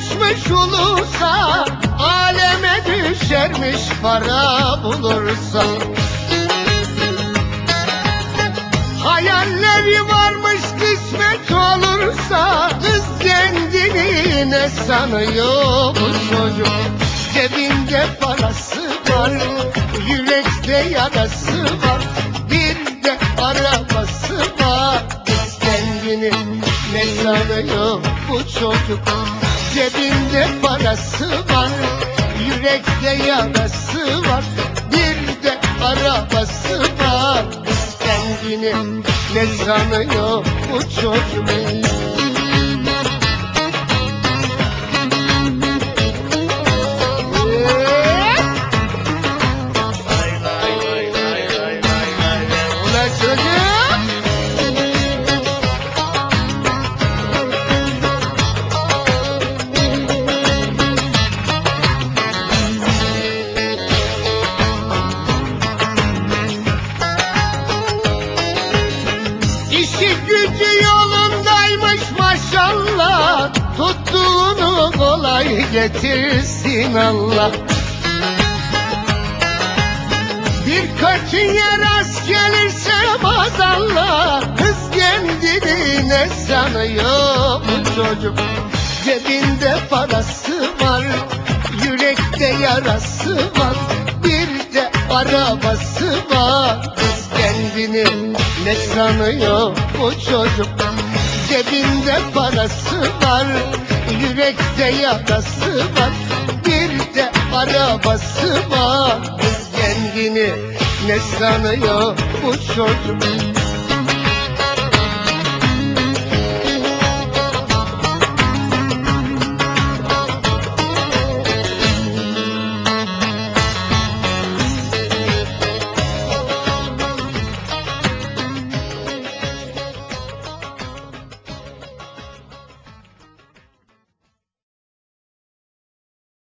düşmüş olursa, aleme düşermiş para bulursa. Hayalleri varmış kısmet olursa, kız kendini ne sanıyor bu çocuk? Cebinde parası var, yürekte yarası var, bir de arabası var. Kız kendini ne sanıyor bu çocuk? Cebinde parası var, yürekte yarası var, bir de arabası var. Kız kendini ne sanıyor bu çocuk? Ulan çocuk! İşi gücü yolundaymış maşallah, tuttuğunu kolay getirsin Allah. Bir kötüye rast gelirse maazallah, kız kendini ne sanıyor bu çocuk? Cebinde parası var, yürekte yarası var, bir de arabası var. Kız kendini ne sanıyor bu çocuk? Cebinde parası var, yürekte yarası var, bir de arabası var. Kız kendini ne sanıyor bu çocuk?